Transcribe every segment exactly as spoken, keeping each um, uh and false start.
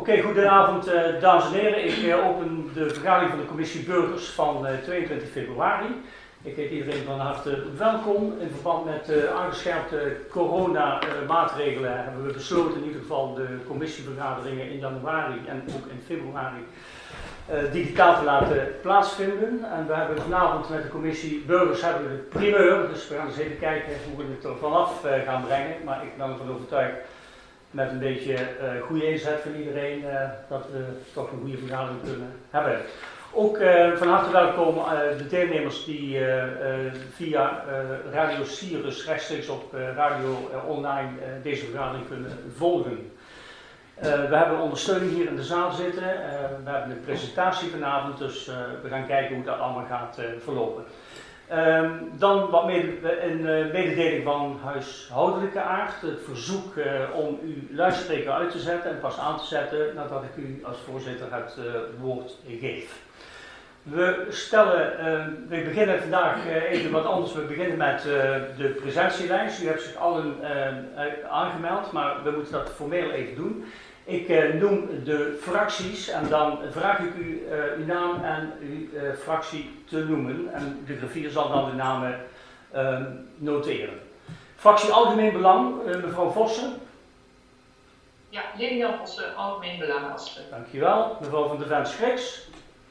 Oké, goedenavond uh, dames en heren. Ik uh, open de vergadering van de commissie Burgers van uh, tweeëntwintig februari. Ik heet iedereen van harte welkom. In verband met de uh, aangescherpte corona-maatregelen uh, hebben we besloten in ieder geval de commissievergaderingen in januari en ook in februari uh, digitaal te laten plaatsvinden. En we hebben vanavond met de commissie Burgers hebben we de primeur, dus we gaan eens even kijken hoe we het er vanaf uh, gaan brengen. Maar ik ben ervan overtuigd, met een beetje uh, goede inzet van iedereen, uh, dat we toch een goede vergadering kunnen hebben. Ook uh, van harte welkom uh, de deelnemers die uh, uh, via uh, Radio Sirius rechtstreeks op uh, radio uh, online uh, deze vergadering kunnen volgen. Uh, we hebben ondersteuning hier in de zaal zitten. Uh, we hebben een presentatie vanavond, dus uh, we gaan kijken hoe dat allemaal gaat uh, verlopen. Um, dan wat mede, een uh, mededeling van huishoudelijke aard. Het verzoek uh, om uw luidspreker uit te zetten en pas aan te zetten nadat ik u als voorzitter het uh, woord geef. We stellen, uh, we beginnen vandaag uh, even wat anders. We beginnen met uh, de presentielijst. U hebt zich allen uh, aangemeld, maar we moeten dat formeel even doen. Ik uh, noem de fracties en dan vraag ik u uh, uw naam en uw uh, fractie te noemen. En de griffier zal dan de namen uh, noteren. Fractie Algemeen Belang, uh, mevrouw Vossen. Ja, Lilian Vossen, Algemeen Belang. Asten. Dankjewel. Mevrouw van der Ven Schriks.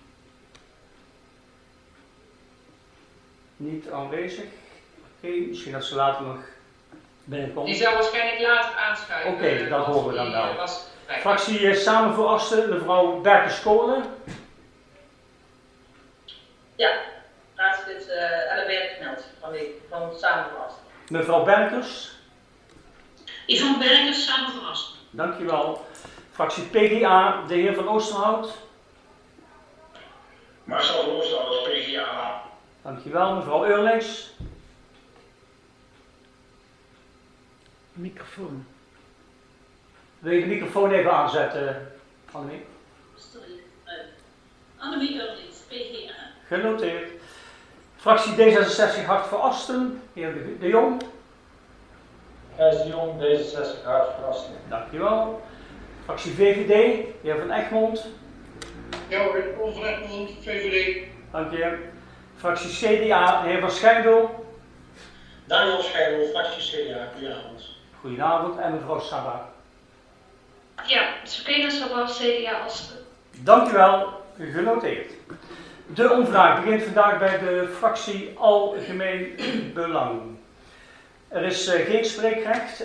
Niet aanwezig. Oké, okay, misschien dat ze later nog binnenkomt. Die zal waarschijnlijk later aanschuiven. Oké, okay, dat horen we dan wel. Was... Fractie uh, Samen voor Asten, mevrouw Berkers-Kolen. Ja, raadslid uh, Ellen Berkers van, van Samen voor Asten. Mevrouw Berkers. Yvonne Berkers, Samen voor Asten. Dankjewel. Fractie P G A, de heer Van Oosterhout. Marcel van Oosterhout, P G A. Dankjewel. Mevrouw Eurlings. Microfoon. Wil je de microfoon even aanzetten, Annemie? Sorry. Uh, Annemie Eurlings, P G A. Genoteerd. Fractie D zesenzestig Hart voor Asten, heer De, de Jong. Gijs de Jong, D zesenzestig Hart voor Asten. Dankjewel. Fractie V V D, heer Van Egmond. Ja hoor, Paul van Egmond, V V D. Dank je. Fractie C D A, de heer Van Schijndel. Daniel Schijndel, fractie C D A, goedenavond. Goedenavond. En mevrouw Sabah. Ja, Serena Sabah, C D A Asten. Dankjewel, genoteerd. De omvraag begint vandaag bij de fractie Algemeen Belang. Er is uh, geen spreekrecht